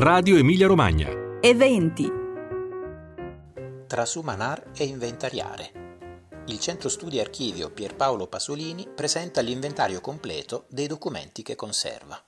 Radio Emilia Romagna. Eventi. Trasumanar e inventariare. Il Centro Studi Archivio Pierpaolo Pasolini presenta l'inventario completo dei documenti che conserva.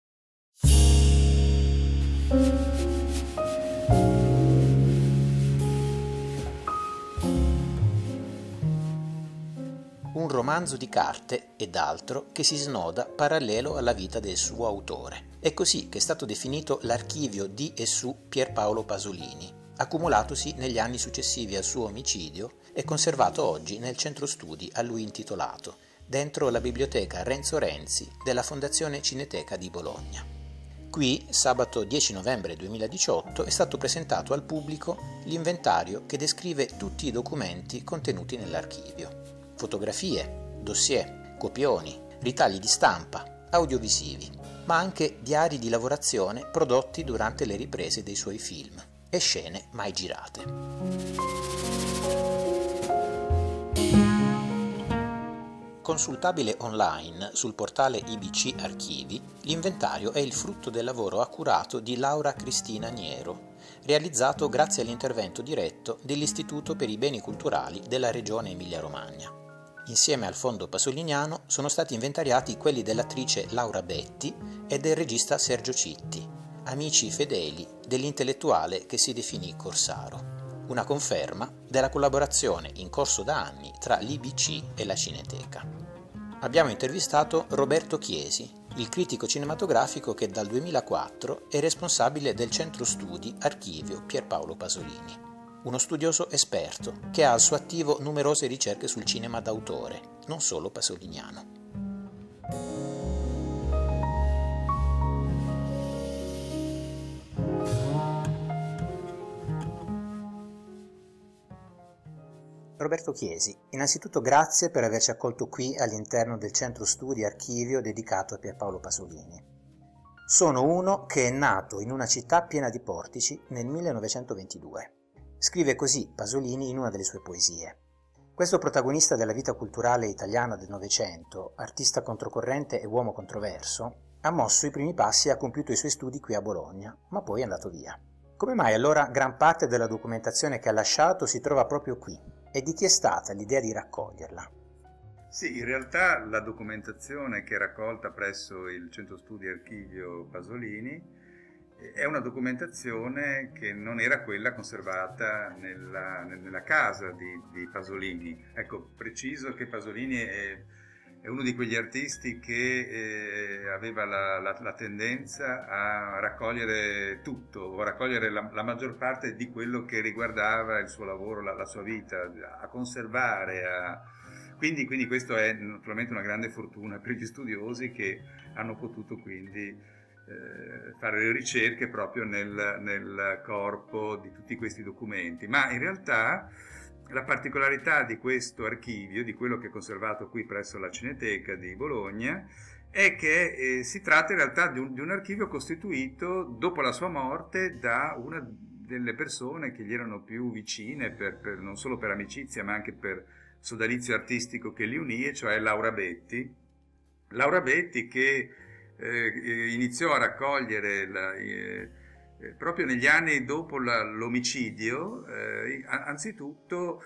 Un romanzo di carte ed altro che si snoda parallelo alla vita del suo autore. È così che è stato definito l'archivio di e su Pierpaolo Pasolini, accumulatosi negli anni successivi al suo omicidio e conservato oggi nel centro studi a lui intitolato, dentro la biblioteca Renzo Renzi della Fondazione Cineteca di Bologna. Qui, sabato 10 novembre 2018, è stato presentato al pubblico l'inventario che descrive tutti i documenti contenuti nell'archivio. Fotografie, dossier, copioni, ritagli di stampa, audiovisivi, ma anche diari di lavorazione prodotti durante le riprese dei suoi film e scene mai girate. Consultabile online sul portale IBC Archivi, l'inventario è il frutto del lavoro accurato di Laura Cristina Niero, realizzato grazie all'intervento diretto dell'Istituto per i Beni Culturali della Regione Emilia-Romagna. Insieme al fondo pasoliniano sono stati inventariati quelli dell'attrice Laura Betti e del regista Sergio Citti, amici fedeli dell'intellettuale che si definì Corsaro, una conferma della collaborazione in corso da anni tra l'IBC e la Cineteca. Abbiamo intervistato Roberto Chiesi, il critico cinematografico che dal 2004 è responsabile del Centro Studi Archivio Pierpaolo Pasolini. Uno studioso esperto che ha al suo attivo numerose ricerche sul cinema d'autore, non solo pasoliniano. Roberto Chiesi, innanzitutto grazie per averci accolto qui all'interno del Centro Studi Archivio dedicato a Pierpaolo Pasolini. Sono uno che è nato in una città piena di portici nel 1922. Scrive così Pasolini in una delle sue poesie. Questo protagonista della vita culturale italiana del Novecento, artista controcorrente e uomo controverso, ha mosso i primi passi e ha compiuto i suoi studi qui a Bologna, ma poi è andato via. Come mai allora gran parte della documentazione che ha lasciato si trova proprio qui? E di chi è stata l'idea di raccoglierla? Sì, in realtà la documentazione che è raccolta presso il Centro Studi Archivio Pasolini è una documentazione che non era quella conservata nella casa di Pasolini. Ecco, preciso che Pasolini è uno di quegli artisti che aveva la tendenza a raccogliere tutto, o a raccogliere la maggior parte di quello che riguardava il suo lavoro, la sua vita, a conservare, Quindi questo è naturalmente una grande fortuna per gli studiosi che hanno potuto quindi fare le ricerche proprio nel corpo di tutti questi documenti. Ma in realtà la particolarità di questo archivio, di quello che è conservato qui presso la Cineteca di Bologna, è che si tratta in realtà di un archivio costituito dopo la sua morte da una delle persone che gli erano più vicine, non solo per amicizia ma anche per sodalizio artistico che li unì, e cioè Laura Betti. Laura Betti che iniziò a raccogliere proprio negli anni dopo l'omicidio, anzitutto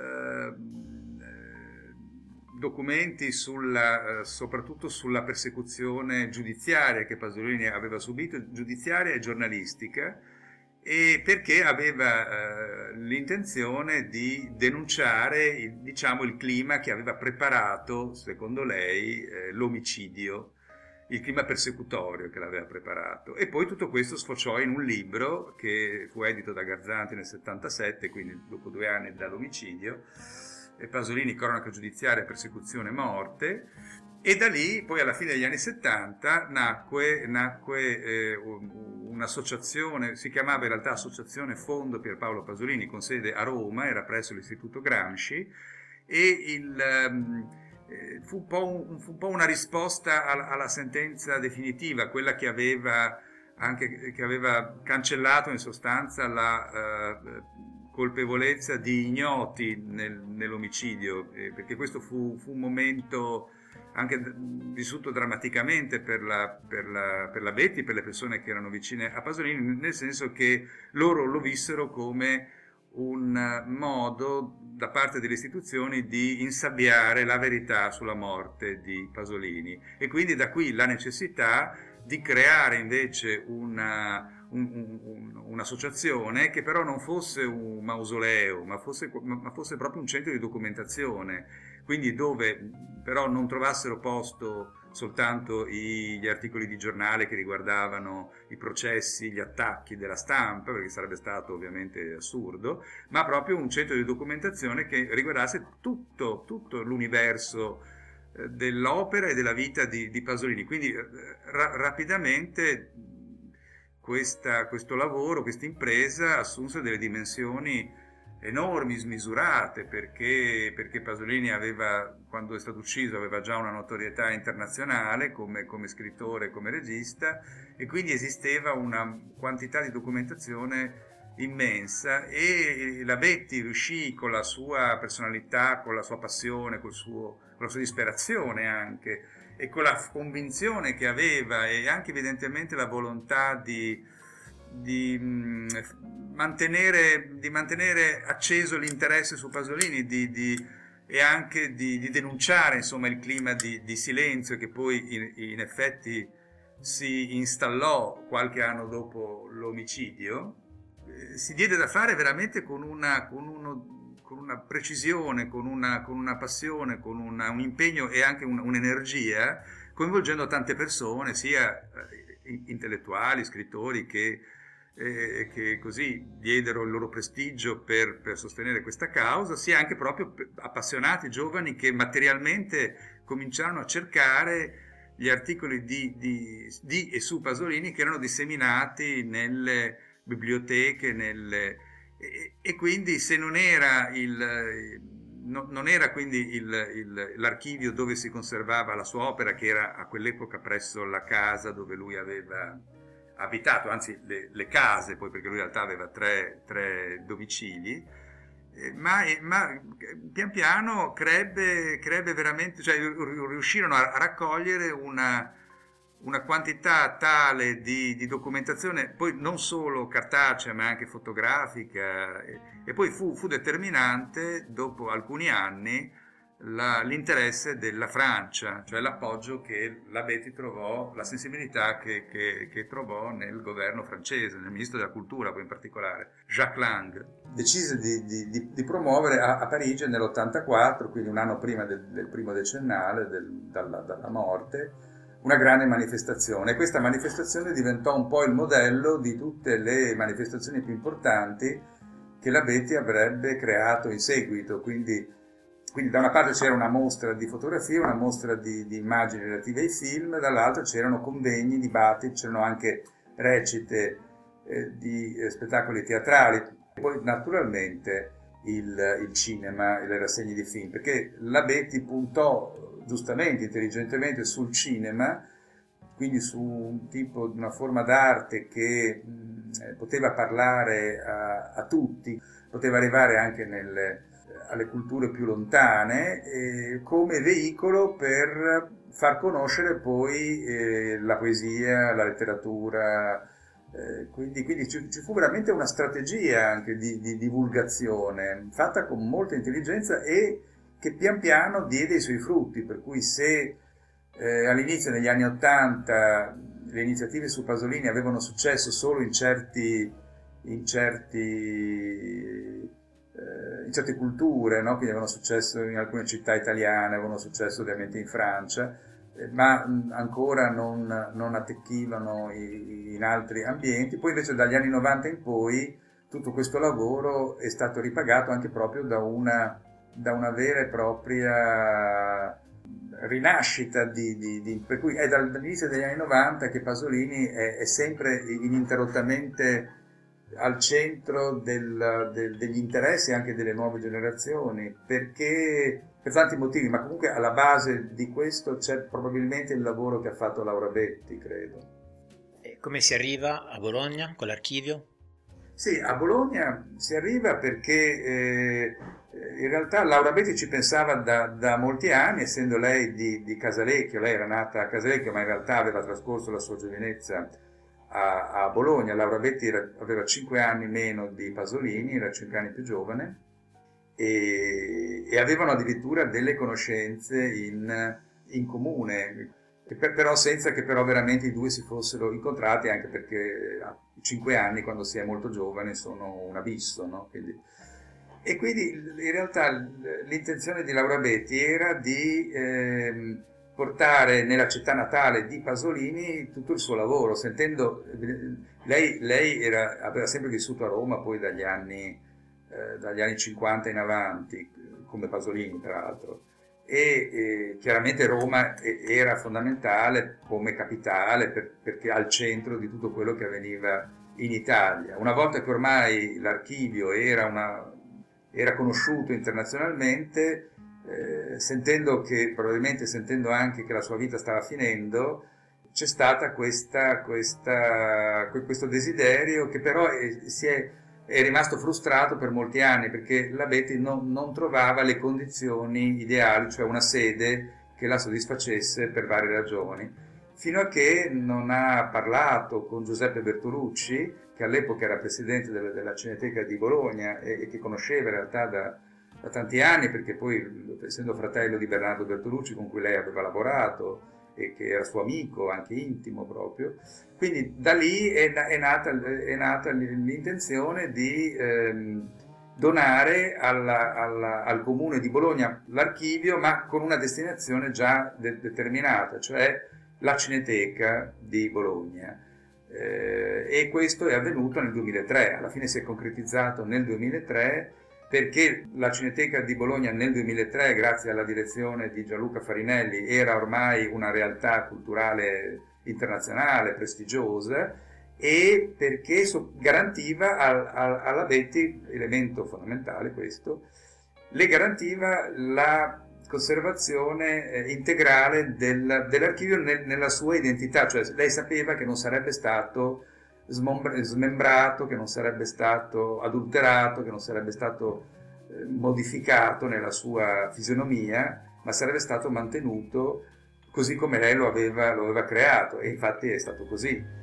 documenti soprattutto sulla persecuzione giudiziaria che Pasolini aveva subito, giudiziaria e giornalistica, e perché aveva l'intenzione di denunciare il clima che aveva preparato, secondo lei, l'omicidio, il clima persecutorio che l'aveva preparato. E poi tutto questo sfociò in un libro che fu edito da Garzanti nel 77, quindi dopo 2 anni dall'omicidio, Pasolini, cronaca giudiziaria, persecuzione, morte. E da lì, poi alla fine degli anni 70, nacque un'associazione, si chiamava in realtà Associazione Fondo Pierpaolo Pasolini, con sede a Roma, era presso l'Istituto Gramsci, e fu un po' una risposta alla sentenza definitiva, quella che aveva cancellato in sostanza la colpevolezza di ignoti nell'omicidio, perché questo fu un momento anche vissuto drammaticamente per la Betty, per le persone che erano vicine a Pasolini, nel senso che loro lo vissero come un modo da parte delle istituzioni di insabbiare la verità sulla morte di Pasolini, e quindi da qui la necessità di creare invece un'associazione che però non fosse un mausoleo, ma fosse proprio un centro di documentazione, quindi dove però non trovassero posto soltanto gli articoli di giornale che riguardavano i processi, gli attacchi della stampa, perché sarebbe stato ovviamente assurdo, ma proprio un centro di documentazione che riguardasse tutto l'universo dell'opera e della vita di Pasolini. Quindi rapidamente questo lavoro, questa impresa assunse delle dimensioni enormi, smisurate, perché Pasolini aveva, quando è stato ucciso, aveva già una notorietà internazionale come scrittore, come regista, e quindi esisteva una quantità di documentazione immensa, e la Betty riuscì con la sua personalità, con la sua passione, con la sua disperazione anche, e con la convinzione che aveva, e anche evidentemente la volontà di mantenere acceso l'interesse su Pasolini, e anche di denunciare, insomma, il clima di silenzio che poi in effetti si installò qualche anno dopo l'omicidio. Si diede da fare veramente con una precisione, con una passione, con un impegno e anche un'energia, coinvolgendo tante persone, sia intellettuali, scrittori, che così diedero il loro prestigio per sostenere questa causa, sia anche proprio appassionati giovani che materialmente cominciarono a cercare gli articoli di e su Pasolini, che erano disseminati nelle biblioteche, e quindi se non era non era quindi l'archivio dove si conservava la sua opera, che era a quell'epoca presso la casa dove lui aveva abitato, anzi le case, poi, perché lui in realtà aveva tre domicili, ma pian piano crebbe veramente, cioè riuscirono a raccogliere una quantità tale di documentazione, poi non solo cartacea ma anche fotografica, e poi fu determinante dopo alcuni anni l'interesse della Francia, cioè l'appoggio che la Betty trovò, la sensibilità che trovò nel governo francese, nel ministro della cultura poi in particolare, Jacques Lang. Decise di promuovere a Parigi nell'84, quindi un anno prima del primo decennale dalla morte, una grande manifestazione, e questa manifestazione diventò un po' il modello di tutte le manifestazioni più importanti che la Betty avrebbe creato in seguito. Quindi da una parte c'era una mostra di fotografie, una mostra di immagini relative ai film, dall'altra c'erano convegni, dibattiti, c'erano anche recite di spettacoli teatrali, e poi naturalmente il cinema e le rassegne di film, perché la Betty puntò giustamente, intelligentemente sul cinema, quindi su una forma d'arte che poteva parlare a tutti, poteva arrivare anche alle culture più lontane, come veicolo per far conoscere poi la poesia, la letteratura. Quindi ci fu veramente una strategia anche di divulgazione fatta con molta intelligenza, e che pian piano diede i suoi frutti, per cui se all'inizio, negli anni '80, le iniziative su Pasolini avevano successo solo in certe culture, no? Quindi avevano successo in alcune città italiane, avevano successo ovviamente in Francia, ma ancora non attecchivano in altri ambienti. Poi invece dagli anni '90 in poi tutto questo lavoro è stato ripagato anche proprio da una vera e propria rinascita per cui è dall'inizio degli anni '90 che Pasolini è sempre ininterrottamente al centro degli interessi anche delle nuove generazioni, perché per tanti motivi, ma comunque alla base di questo c'è probabilmente il lavoro che ha fatto Laura Betti, credo. E come si arriva a Bologna con l'archivio? Sì, a Bologna si arriva perché In realtà Laura Betti ci pensava da molti anni, essendo lei di Casalecchio. Lei era nata a Casalecchio, ma in realtà aveva trascorso la sua giovinezza a Bologna. Laura Betti aveva 5 anni meno di Pasolini, era 5 anni più giovane, e avevano addirittura delle conoscenze in comune, però senza che però veramente i due si fossero incontrati, anche perché a 5 anni, quando si è molto giovane, sono un abisso, no? E quindi in realtà l'intenzione di Laura Betti era di portare nella città natale di Pasolini tutto il suo lavoro, sentendo, lei aveva sempre vissuto a Roma poi dagli anni 50 in avanti, come Pasolini peraltro, e chiaramente Roma era fondamentale come capitale, perché al centro di tutto quello che avveniva in Italia. Una volta che ormai l'archivio era conosciuto internazionalmente, probabilmente sentendo anche che la sua vita stava finendo, c'è stata questo desiderio che però è rimasto frustrato per molti anni, perché la Betti non trovava le condizioni ideali, cioè una sede che la soddisfacesse per varie ragioni, fino a che non ha parlato con Giuseppe Bertolucci, che all'epoca era presidente della Cineteca di Bologna e che conosceva in realtà da tanti anni, perché poi, essendo fratello di Bernardo Bertolucci, con cui lei aveva lavorato e che era suo amico, anche intimo proprio. Quindi da lì è nata l'intenzione di donare al comune di Bologna l'archivio, ma con una destinazione già determinata, cioè la Cineteca di Bologna. E questo è avvenuto nel 2003, alla fine si è concretizzato nel 2003, perché la Cineteca di Bologna nel 2003, grazie alla direzione di Gianluca Farinelli, era ormai una realtà culturale internazionale, prestigiosa, e perché garantiva alla Betti, elemento fondamentale questo, le garantiva la conservazione integrale dell'archivio nella sua identità, cioè lei sapeva che non sarebbe stato smembrato, che non sarebbe stato adulterato, che non sarebbe stato modificato nella sua fisionomia, ma sarebbe stato mantenuto così come lei lo aveva creato, e infatti è stato così.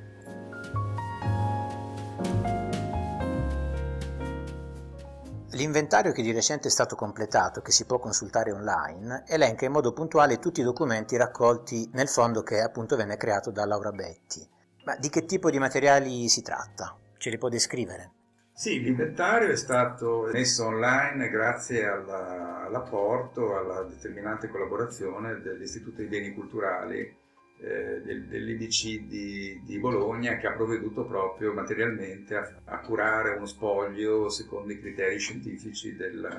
L'inventario, che di recente è stato completato, che si può consultare online, elenca in modo puntuale tutti i documenti raccolti nel fondo che appunto venne creato da Laura Betti. Ma di che tipo di materiali si tratta? Ce li può descrivere? Sì, l'inventario è stato messo online grazie all'apporto, alla determinante collaborazione dell'Istituto dei Beni Culturali, dell'IBC di Bologna, che ha provveduto proprio materialmente a curare uno spoglio secondo i criteri scientifici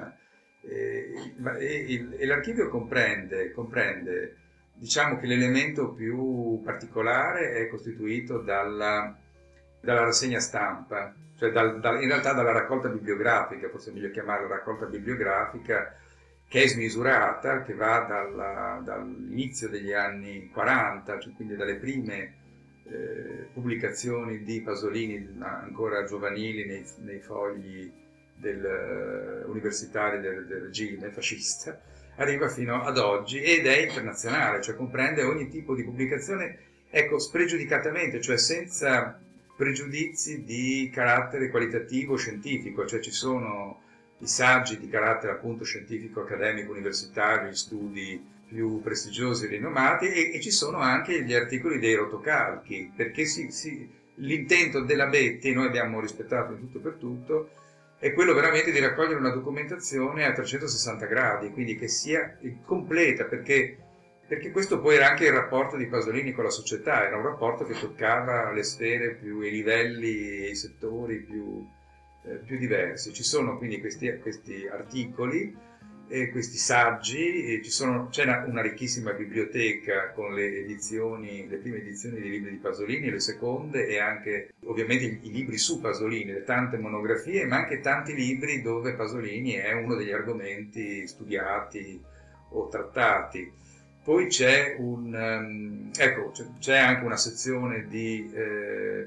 e l'archivio comprende, diciamo che l'elemento più particolare è costituito dalla rassegna stampa, cioè in realtà dalla raccolta bibliografica, forse è meglio chiamarla raccolta bibliografica, che è smisurata, che va dall'inizio degli anni 40, cioè quindi dalle prime pubblicazioni di Pasolini ancora giovanili nei fogli universitari del regime fascista, arriva fino ad oggi, ed è internazionale, cioè comprende ogni tipo di pubblicazione, ecco, spregiudicatamente, cioè senza pregiudizi di carattere qualitativo scientifico, cioè ci sono i saggi di carattere appunto scientifico, accademico, universitario, gli studi più prestigiosi e rinomati, e ci sono anche gli articoli dei rotocalchi, perché l'intento della Betti, noi abbiamo rispettato in tutto e per tutto, è quello veramente di raccogliere una documentazione a 360 gradi, quindi che sia completa, perché questo poi era anche il rapporto di Pasolini con la società, era un rapporto che toccava le sfere i livelli e i settori più diversi. Ci sono quindi questi articoli, questi saggi, c'è una ricchissima biblioteca con le prime edizioni dei libri di Pasolini, le seconde, e anche ovviamente i libri su Pasolini, le tante monografie, ma anche tanti libri dove Pasolini è uno degli argomenti studiati o trattati. Poi c'è anche una sezione di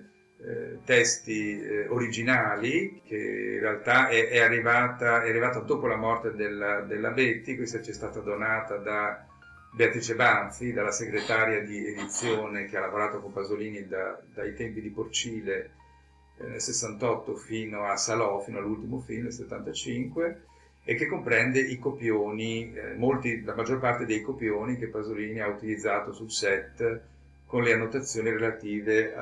testi originali, che in realtà è arrivata dopo la morte della Betty. Questa ci è stata donata da Beatrice Banfi, dalla segretaria di edizione che ha lavorato con Pasolini dai tempi di Porcile nel 68 fino a Salò, fino all'ultimo film nel 75, e che comprende i copioni, la maggior parte dei copioni che Pasolini ha utilizzato sul set, con le annotazioni relative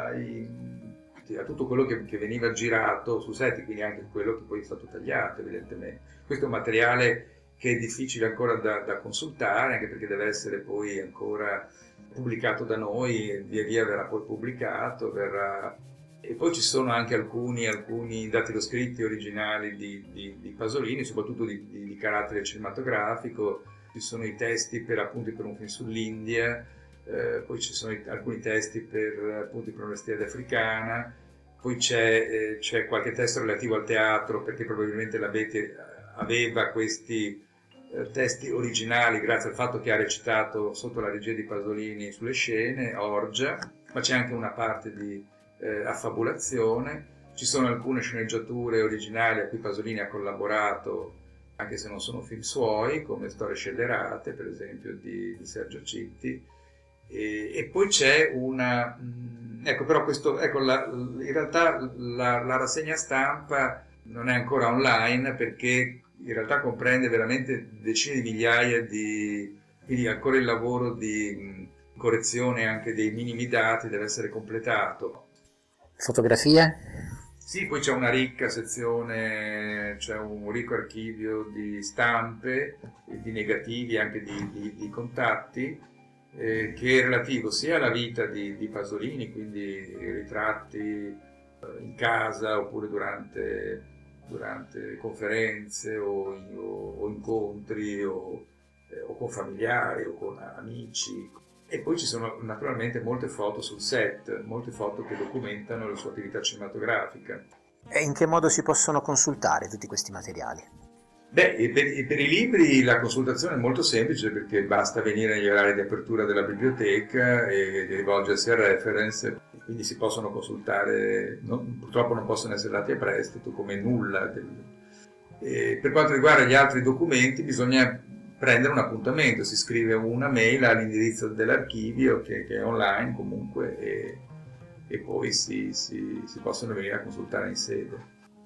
a tutto quello che veniva girato sul set, quindi anche quello che poi è stato tagliato, evidentemente. Questo è un materiale che è difficile ancora da consultare, anche perché deve essere poi ancora pubblicato da noi, e via via verrà poi pubblicato, e poi ci sono anche alcuni dattiloscritti originali di Pasolini, soprattutto di carattere cinematografico. Ci sono i testi per un film sull'India, poi ci sono alcuni testi per l'Università africana, poi c'è qualche testo relativo al teatro, perché probabilmente la Betty aveva questi testi originali grazie al fatto che ha recitato sotto la regia di Pasolini sulle scene, a Orgia, ma c'è anche una parte di affabulazione. Ci sono alcune sceneggiature originali a cui Pasolini ha collaborato, anche se non sono film suoi, come Storie scellerate, per esempio, di Sergio Citti. E poi c'è una... Ecco, però in realtà la rassegna stampa non è ancora online, perché in realtà comprende veramente decine di migliaia quindi ancora il lavoro di correzione anche dei minimi dati deve essere completato. Fotografie? Sì, poi c'è una ricca sezione, c'è un ricco archivio di stampe, di negativi, anche di contatti, che è relativo sia alla vita di Pasolini, quindi ritratti in casa oppure durante conferenze o incontri o con familiari o con amici. E poi ci sono naturalmente molte foto sul set, molte foto che documentano la sua attività cinematografica. E in che modo si possono consultare tutti questi materiali? Beh, per i libri la consultazione è molto semplice, perché basta venire negli orari di apertura della biblioteca e rivolgersi al reference, quindi si possono consultare, purtroppo non possono essere dati a prestito come nulla. Per quanto riguarda gli altri documenti bisogna prendere un appuntamento, si scrive una mail all'indirizzo dell'archivio che è online comunque, e poi si possono venire a consultare in sede.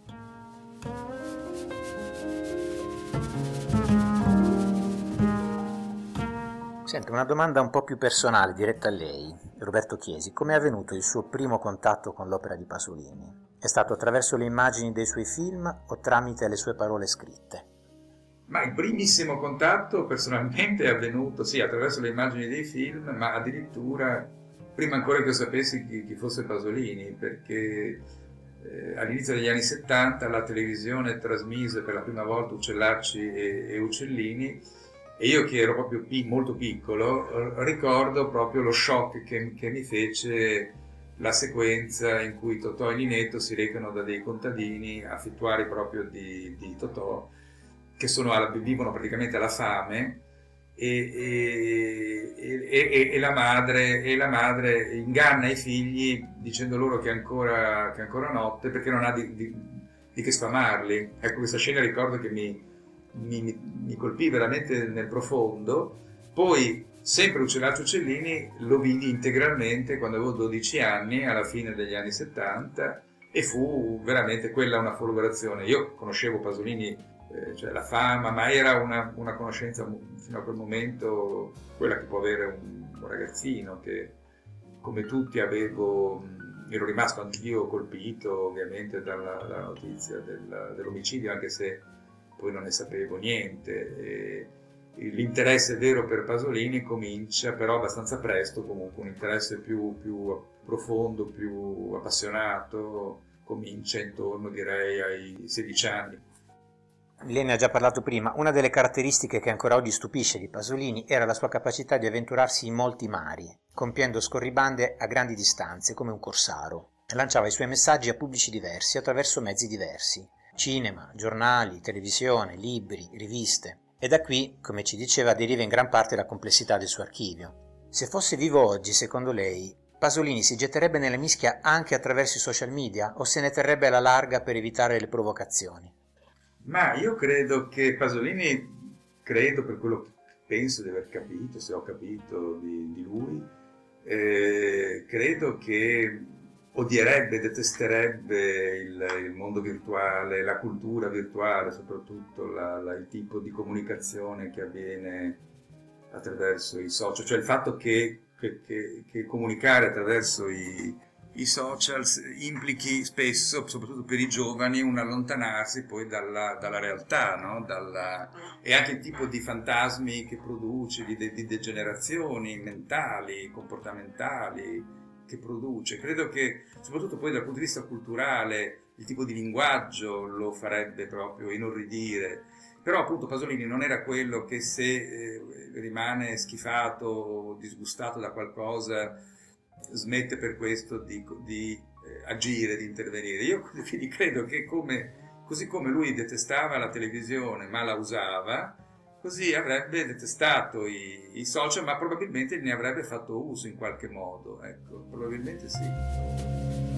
Senti, una domanda un po' più personale, diretta a lei, Roberto Chiesi. Come è avvenuto il suo primo contatto con l'opera di Pasolini? È stato attraverso le immagini dei suoi film o tramite le sue parole scritte? Ma il primissimo contatto personalmente è avvenuto, sì, attraverso le immagini dei film, ma addirittura prima ancora che io sapessi chi fosse Pasolini, perché all'inizio degli anni 70 la televisione trasmise per la prima volta Uccellacci e Uccellini, e io che ero proprio molto piccolo ricordo proprio lo shock che mi fece la sequenza in cui Totò e Ninetto si recano da dei contadini affittuari proprio di Totò, che vivono praticamente alla fame, e la madre inganna i figli dicendo loro che è ancora notte, perché non ha di che sfamarli. Ecco, questa scena ricordo che mi colpì veramente nel profondo. Poi sempre Uccellacci Uccellini lo vidi integralmente quando avevo 12 anni, alla fine degli anni 70, e fu veramente quella una folgorazione. Io conoscevo Pasolini, cioè la fama, ma era una conoscenza fino a quel momento quella che può avere un ragazzino, che come tutti ero rimasto anch'io colpito ovviamente dalla notizia dell'omicidio, anche se poi non ne sapevo niente. L'interesse vero per Pasolini comincia però abbastanza presto, comunque un interesse più profondo, più appassionato, comincia intorno, direi, ai 16 anni. Lei ne ha già parlato prima. Una delle caratteristiche che ancora oggi stupisce di Pasolini era la sua capacità di avventurarsi in molti mari, compiendo scorribande a grandi distanze come un corsaro. Lanciava i suoi messaggi a pubblici diversi attraverso mezzi diversi: cinema, giornali, televisione, libri, riviste. E da qui, come ci diceva, deriva in gran parte la complessità del suo archivio. Se fosse vivo oggi, secondo lei, Pasolini si getterebbe nella mischia anche attraverso i social media o se ne terrebbe alla larga per evitare le provocazioni? Ma io credo che Pasolini, per quello che penso di aver capito, se ho capito di lui, credo che odierebbe, detesterebbe il mondo virtuale, la cultura virtuale, soprattutto il tipo di comunicazione che avviene attraverso i social, cioè il fatto che comunicare attraverso i social implichi spesso, soprattutto per i giovani, un allontanarsi poi dalla realtà, no? E anche il tipo di fantasmi che produce, di degenerazioni mentali, comportamentali che produce. Credo che, soprattutto poi dal punto di vista culturale, il tipo di linguaggio lo farebbe proprio inorridire. Però appunto Pasolini non era quello che se rimane schifato o disgustato da qualcosa smette per questo di agire, di intervenire. Io quindi credo che così come lui detestava la televisione ma la usava, così avrebbe detestato i social, ma probabilmente ne avrebbe fatto uso in qualche modo. Ecco, probabilmente sì.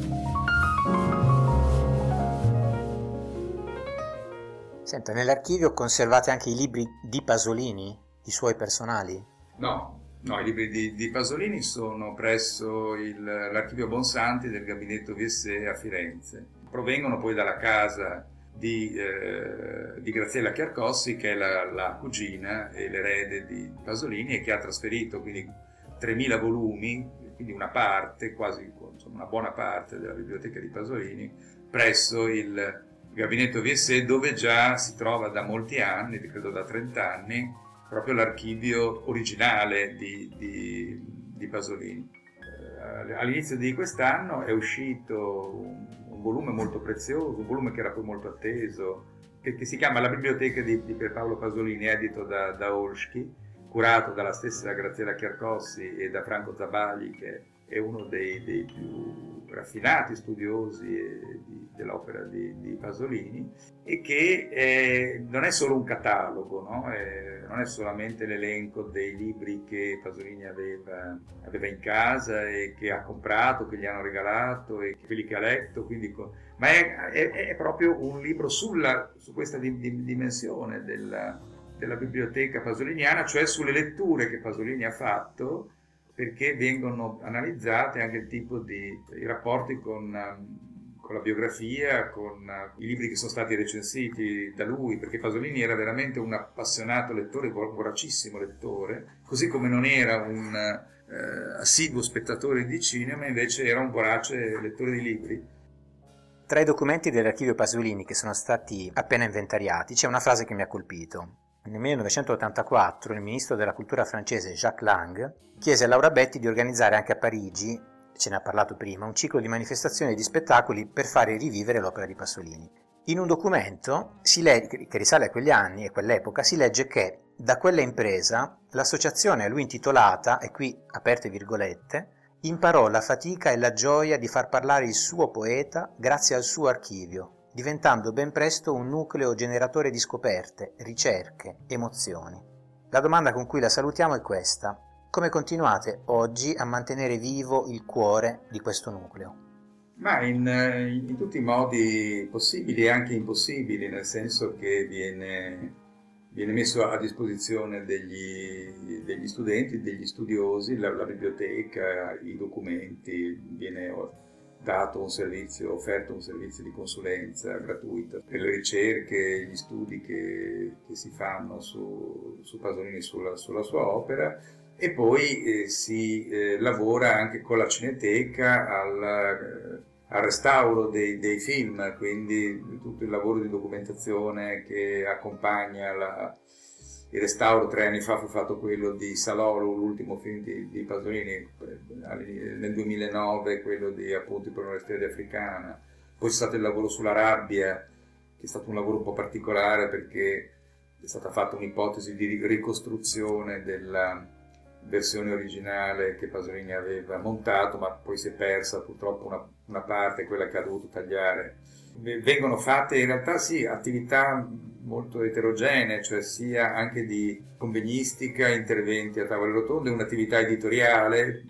Senta, nell'archivio conservate anche i libri di Pasolini, i suoi personali? No, i libri di Pasolini sono presso l'archivio Bonsanti del gabinetto VSE a Firenze. Provengono poi dalla casa di Graziella Chiarcossi, che è la cugina e l'erede di Pasolini e che ha trasferito quindi 3.000 volumi, quindi una parte, quasi insomma, una buona parte della biblioteca di Pasolini, presso il gabinetto VSE, dove già si trova da molti anni, credo da 30 anni, proprio l'archivio originale di Pasolini. All'inizio di quest'anno è uscito un volume molto prezioso, un volume che era poi molto atteso, che si chiama La biblioteca di Pierpaolo Pasolini, edito da Olschi, curato dalla stessa Graziella Chiarcossi e da Franco Zabagli, che è uno dei più raffinati studiosi dell'opera di Pasolini, e che non è solo un catalogo, no? Non è solamente l'elenco dei libri che Pasolini aveva in casa e che ha comprato, che gli hanno regalato e quelli che ha letto, quindi, ma è proprio un libro su questa dimensione della biblioteca pasoliniana, cioè sulle letture che Pasolini ha fatto, perché vengono analizzate anche il tipo i rapporti con la biografia, con i libri che sono stati recensiti da lui, perché Pasolini era veramente un appassionato lettore, voracissimo lettore, così come non era un assiduo spettatore di cinema, invece era un vorace lettore di libri. Tra i documenti dell'archivio Pasolini che sono stati appena inventariati c'è una frase che mi ha colpito. Nel 1984 il ministro della cultura francese Jacques Lang chiese a Laura Betti di organizzare anche a Parigi, ce ne ha parlato prima, un ciclo di manifestazioni e di spettacoli per fare rivivere l'opera di Pasolini. In un documento che risale a quegli anni e quell'epoca si legge che da quella impresa l'associazione a lui intitolata, e qui aperte virgolette, imparò la fatica e la gioia di far parlare il suo poeta grazie al suo archivio, diventando ben presto un nucleo generatore di scoperte, ricerche, emozioni. La domanda con cui la salutiamo è questa: come continuate oggi a mantenere vivo il cuore di questo nucleo? Ma in tutti i modi possibili e anche impossibili, nel senso che viene messo a disposizione degli studenti, degli studiosi, la biblioteca, i documenti, viene offerto un servizio di consulenza gratuita per le ricerche, gli studi che si fanno su Pasolini, sulla sua opera, e poi si lavora anche con la Cineteca al restauro dei film, quindi tutto il lavoro di documentazione che accompagna il restauro. 3 anni fa fu fatto quello di Salò, l'ultimo film di Pasolini, nel 2009 quello di appunto per una storia africana, poi c'è stato il lavoro sulla rabbia, che è stato un lavoro un po' particolare perché è stata fatta un'ipotesi di ricostruzione della versione originale che Pasolini aveva montato, ma poi si è persa purtroppo una parte, quella che ha dovuto tagliare. Vengono fatte in realtà sì attività molto eterogenee, cioè sia anche di convegnistica, interventi a tavole rotonde, un'attività editoriale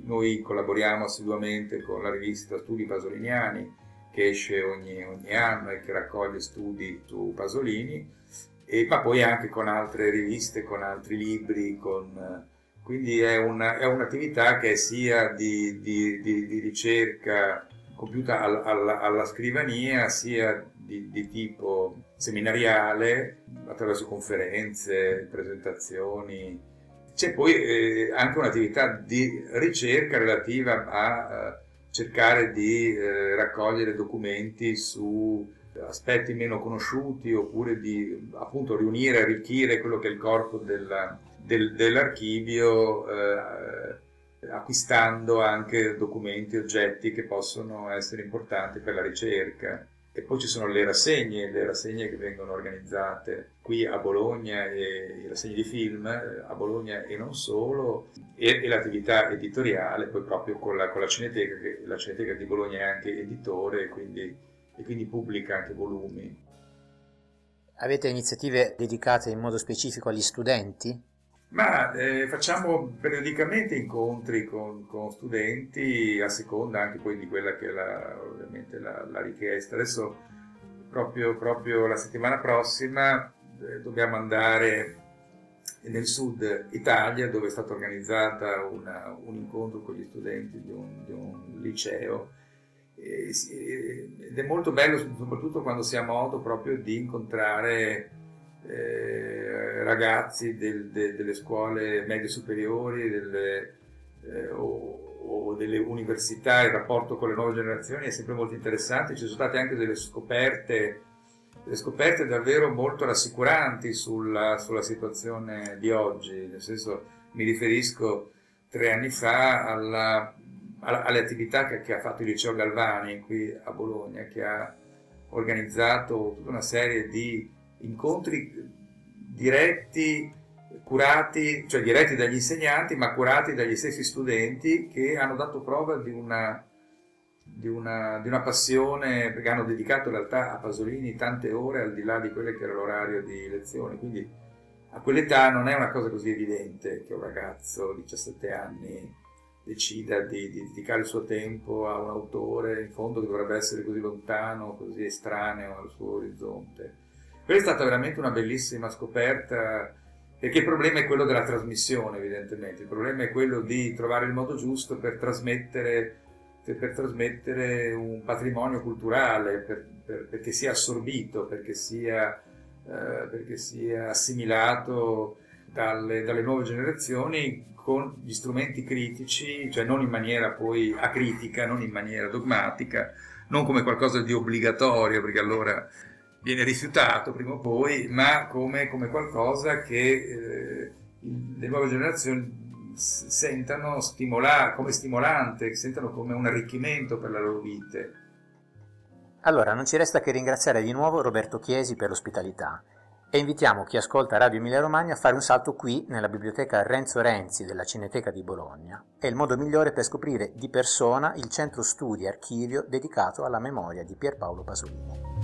noi collaboriamo assiduamente con la rivista Studi Pasoliniani, che esce ogni anno e che raccoglie studi su Pasolini, ma poi anche con altre riviste, con altri libri, quindi è un'attività che è sia di ricerca compiuta alla scrivania, sia di tipo seminariale, attraverso conferenze, presentazioni. C'è poi anche un'attività di ricerca relativa a cercare di raccogliere documenti su aspetti meno conosciuti, oppure di appunto riunire, arricchire quello che è il corpo dell'archivio, acquistando anche documenti, oggetti che possono essere importanti per la ricerca. E poi ci sono le rassegne che vengono organizzate qui a Bologna, e rassegne di film a Bologna e non solo, e l'attività editoriale poi proprio con la Cineteca, che la Cineteca di Bologna è anche editore e quindi pubblica anche volumi. Avete iniziative dedicate in modo specifico agli studenti? Ma facciamo periodicamente incontri con studenti, a seconda anche poi di quella che è ovviamente la richiesta. Adesso proprio la settimana prossima dobbiamo andare nel sud Italia, dove è stato organizzata un incontro con gli studenti di un liceo, ed è molto bello, soprattutto quando si ha modo proprio di incontrare ragazzi delle scuole medie superiori o delle università. Il rapporto con le nuove generazioni è sempre molto interessante. Ci sono state anche delle scoperte davvero molto rassicuranti sulla situazione di oggi. Nel senso, mi riferisco 3 anni fa alle attività che ha fatto il liceo Galvani qui a Bologna, che ha organizzato tutta una serie di incontri diretti, curati, cioè diretti dagli insegnanti, ma curati dagli stessi studenti, che hanno dato prova di una passione, perché hanno dedicato in realtà a Pasolini tante ore al di là di quello che era l'orario di lezione. Quindi a quell'età non è una cosa così evidente che un ragazzo di 17 anni decida di dedicare il suo tempo a un autore, in fondo, che dovrebbe essere così lontano, così estraneo al suo orizzonte. Quella è stata veramente una bellissima scoperta, perché il problema è quello della trasmissione, evidentemente. Il problema è quello di trovare il modo giusto per trasmettere un patrimonio culturale, perché sia assorbito, perché sia assimilato dalle nuove generazioni con gli strumenti critici, cioè non in maniera poi acritica, non in maniera dogmatica, non come qualcosa di obbligatorio, perché allora viene rifiutato prima o poi, ma come qualcosa che le nuove generazioni sentano come stimolante, sentano come un arricchimento per la loro vita. Allora, non ci resta che ringraziare di nuovo Roberto Chiesi per l'ospitalità e invitiamo chi ascolta Radio Emilia Romagna a fare un salto qui nella biblioteca Renzo Renzi della Cineteca di Bologna. È il modo migliore per scoprire di persona il centro studi archivio dedicato alla memoria di Pierpaolo Pasolini.